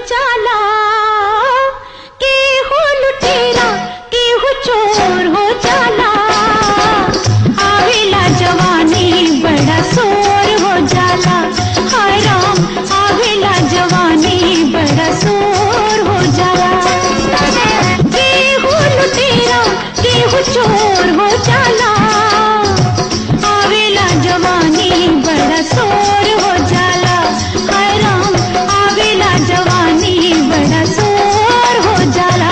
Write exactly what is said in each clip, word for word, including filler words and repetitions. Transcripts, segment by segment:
जाला, केहू लुटेरा केहू चोर हो जाला। आवेला जवानी बड़ा शोर हो जाला, हाय राम आवेला जवानी बड़ा शोर हो जाला। केहू लुटेरा केहू चोर हो जाला, आवेला जवानी बड़ा शोर हो जाला, हाय राम आवेला जवानी बड़ा शोर हो जाला।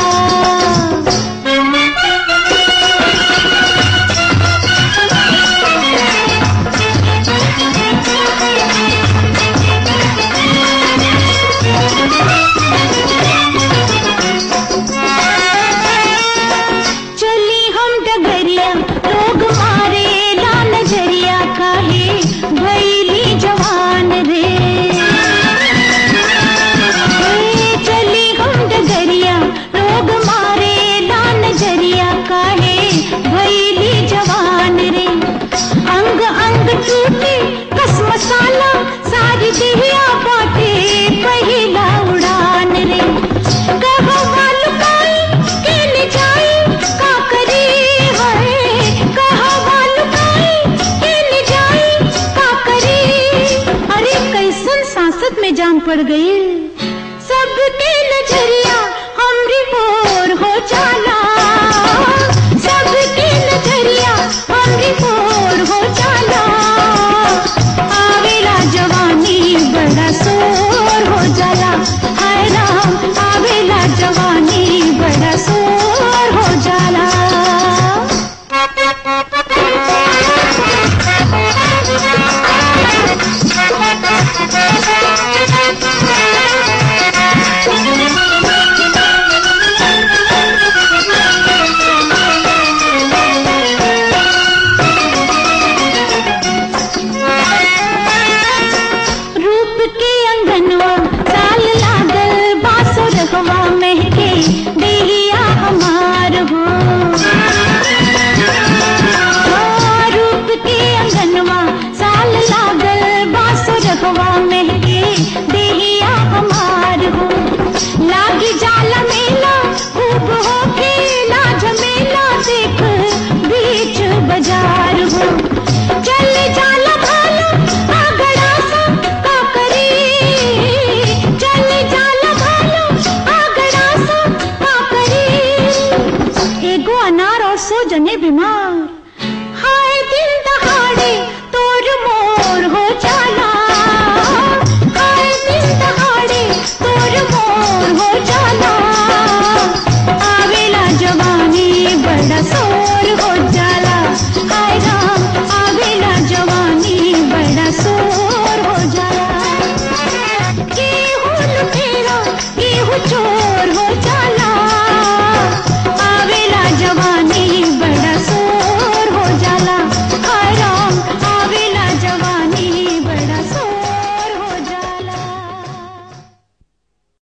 चली हम डगरिया लोग मारे ला नजरिया, काहे भैली जवान रे। ए, चली हम डगरिया लोग मारे ला नजरिया, काहे भैली जवान रे। अंग अंग टूटे कस मसाला, सारी देहिया बाटे पहिला उड़ान रे। कहवा लुकाई के ले जाई का करी है, कहवा लुकाई के ले जाई का करी। अरे कैसन सांसत में जान पड़ गई, सबके नजरिया हमरी ओर हो जाला, सबके नजरिया हमरी ओर हो जाला। आवेला जवानी बड़ा शोर हो जाला, हाय राम आवेला जवानी बड़ा शोर हो जाला। रूप के अंगनवा साल लागल, बासो रखवा महके देहिया हमार हो। हाँ, रूप के अंगनवा साल लागल, बासो रखवा महके देहिया हमार हो। लागी जाला मेला खूब होके ला झमेला, देख बीच बाजार हो। चल जाला भाला आगड़ा सा का करी, चल जाला भाला आगड़ा सा का करी। एगो अनार और सो जने बीमार, हाय दिल दहाड़े तोर मोर हो जाला, हाय दिल दहाड़े तोर मोर हो जाला। आवेला जवानी बड़ा शोर हो जाला, हाय राम आवेला जवानी बड़ा शोर हो जाला। केहू लुटेरा केहू चोर